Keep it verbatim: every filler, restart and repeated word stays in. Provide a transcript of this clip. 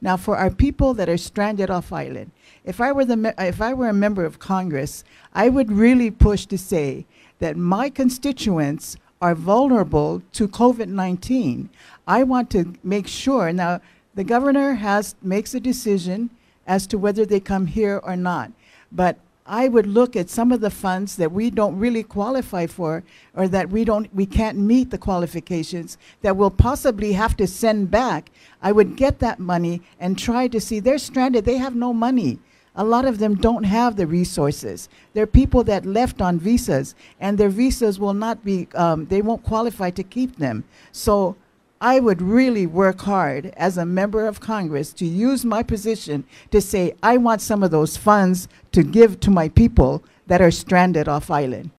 Now, for our people that are stranded off island, if I were the me- if I were a member of Congress, I would really push to say that my constituents are vulnerable to COVID nineteen. I want to make sure. Now, the governor has makes a decision as to whether they come here or not. But I would look at some of the funds that we don't really qualify for, or that we don't, we can't meet the qualifications, that we'll possibly have to send back. I would get that money and try to see, they're stranded, they have no money. A lot of them don't have the resources. They're people that left on visas, and their visas will not be, um, they won't qualify to keep them. So I would really work hard as a member of Congress to use my position to say, I want some of those funds to give to my people that are stranded off island.